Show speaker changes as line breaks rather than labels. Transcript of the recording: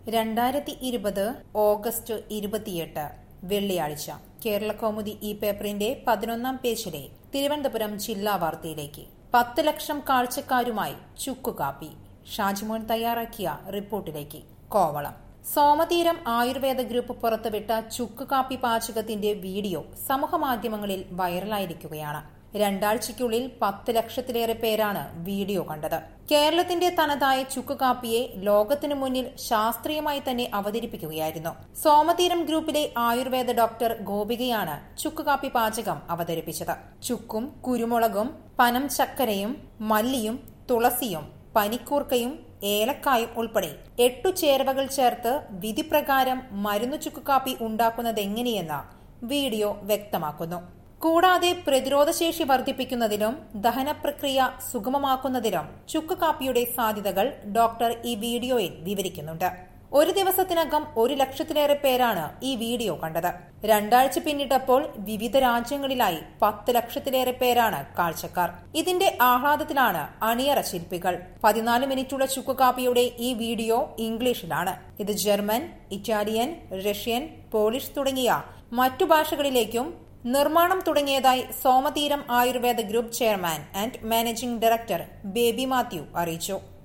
2020 August 28 വെള്ളിയാഴ്ച കേരളകൗമുദി ഈ പേപ്പറിന്റെ 11-ാം പേജിലെ തിരുവനന്തപുരം ജില്ലാ വാർത്തയിലേക്ക് 10 ലക്ഷം കാഴ്ചക്കാരുമായി ചുക്കുകാപ്പി. ഷാജിമോൻ തയ്യാറാക്കിയ റിപ്പോർട്ടിലേക്ക്. കോവളം സോമതീരം ആയുർവേദ ഗ്രൂപ്പ് പുറത്തുവിട്ട ചുക്കുകാപ്പി പാചകത്തിന്റെ വീഡിയോ സമൂഹമാധ്യമങ്ങളിൽ വൈറലായിരിക്കുകയാണ്. രണ്ടാഴ്ചയ്ക്കുള്ളിൽ 10 ലക്ഷത്തിലേറെ പേരാണ് വീഡിയോ കണ്ടത്. കേരളത്തിന്റെ തനതായ ചുക്കുകാപ്പിയെ ലോകത്തിനു മുന്നിൽ ശാസ്ത്രീയമായി തന്നെ അവതരിപ്പിക്കുകയായിരുന്നു. സോമതീരം ഗ്രൂപ്പിലെ ആയുർവേദ ഡോക്ടർ ഗോപികയാണ് ചുക്കുകാപ്പി പാചകം അവതരിപ്പിച്ചത്. ചുക്കും കുരുമുളകും പനം ചക്കരയും മല്ലിയും തുളസിയും പനിക്കൂർക്കയും ഏലക്കായും ഉൾപ്പെടെ 8 ചേരുവകൾ ചേർത്ത് വിധിപ്രകാരം മരുന്നു ചുക്കുകാപ്പി ഉണ്ടാക്കുന്നതെങ്ങനെയെന്ന് വീഡിയോ വ്യക്തമാക്കുന്നു. കൂടാതെ പ്രതിരോധശേഷി വർദ്ധിപ്പിക്കുന്നതിലും ദഹനപ്രക്രിയ സുഗമമാക്കുന്നതിലും ചുക്കുകാപ്പിയുടെ സാധ്യതകൾ ഡോക്ടർ ഈ വീഡിയോയിൽ വിവരിക്കുന്നുണ്ട്. ഒരു ദിവസത്തിനകം 1 ലക്ഷത്തിലേറെ പേരാണ് ഈ വീഡിയോ കണ്ടത്. രണ്ടാഴ്ച പിന്നിട്ടപ്പോൾ വിവിധ രാജ്യങ്ങളിലായി 10 ലക്ഷത്തിലേറെ പേരാണ് കാഴ്ചക്കാർ. ഇതിന്റെ ആഹ്ലാദത്തിലാണ് അണിയറ ശില്പികൾ. 14 മിനിറ്റുള്ള ചുക്കുകാപ്പിയുടെ ഈ വീഡിയോ ഇംഗ്ലീഷിലാണ്. ഇത് ജർമ്മൻ, ഇറ്റാലിയൻ, റഷ്യൻ, പോളിഷ് തുടങ്ങിയ മറ്റു ഭാഷകളിലേക്കും നിർമ്മാണം തുടങ്ങിയതായി Somatheeram Ayurveda group chairman and managing director Baby Mathew അറിയിച്ചു.